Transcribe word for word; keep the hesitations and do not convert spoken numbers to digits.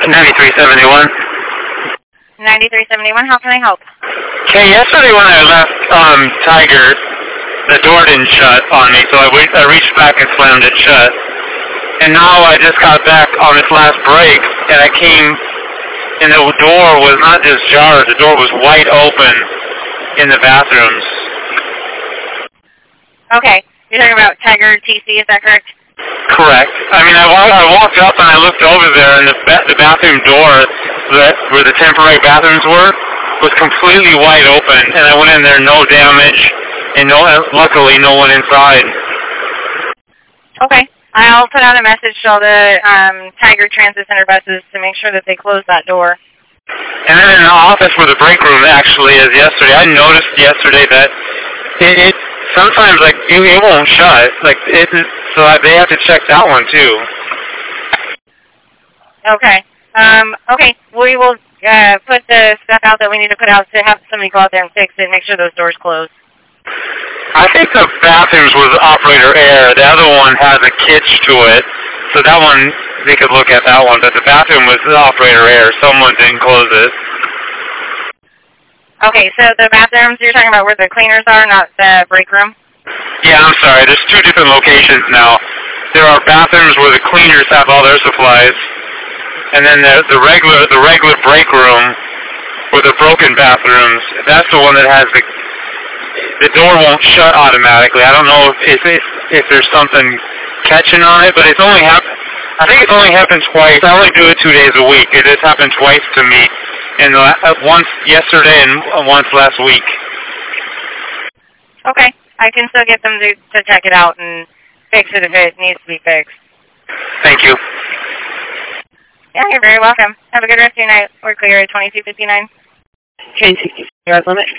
ninety-three seventy-one. ninety-three seventy-one, how can I help? Okay, yesterday when I left um, Tiger, the door didn't shut on me, so I, wait, I reached back and slammed it shut. And now I just got back on this last break, and I came, and the door was not just jarred, the door was wide open in the bathrooms. Okay, you're talking about Tiger T C, is that correct? Correct. I mean, I, walk, I walked up and I looked over there, and the, ba- the bathroom door that, where the temporary bathrooms were was completely wide open, and I went in there, no damage, and no, luckily no one inside. Okay. I'll put out a message to all the um, Tiger Transit Center buses to make sure that they close that door. And then in the office where the break room actually is yesterday, I noticed yesterday that it, it sometimes, like, it, it won't shut. Like, it, so they have to check that one, too. Okay. Um, okay, we will uh, put the stuff out that we need to put out to have somebody go out there and fix it and make sure those doors close. I think the bathrooms was operator air. The other one has a kitch to it, so that one, they could look at that one. But the bathroom was operator air. Someone didn't close it. Okay, so the bathrooms, you're talking about where the cleaners are, not the break room? Yeah, I'm sorry. There's two different locations now. There are bathrooms where the cleaners have all their supplies, and then the, the regular the regular break room, or the broken bathrooms, that's the one that has the the door won't shut automatically. I don't know if if, if there's something catching on it, but it's only happened. I think it's only happened twice. I only do it two days a week. It has happened twice to me, and uh, once yesterday and once last week. Okay, I can still get them to, to check it out and fix it if it needs to be fixed. Thank you. Yeah, you're very welcome. Have a good rest of your night. We're clear at twenty-two fifty-nine. Train sixty, limit.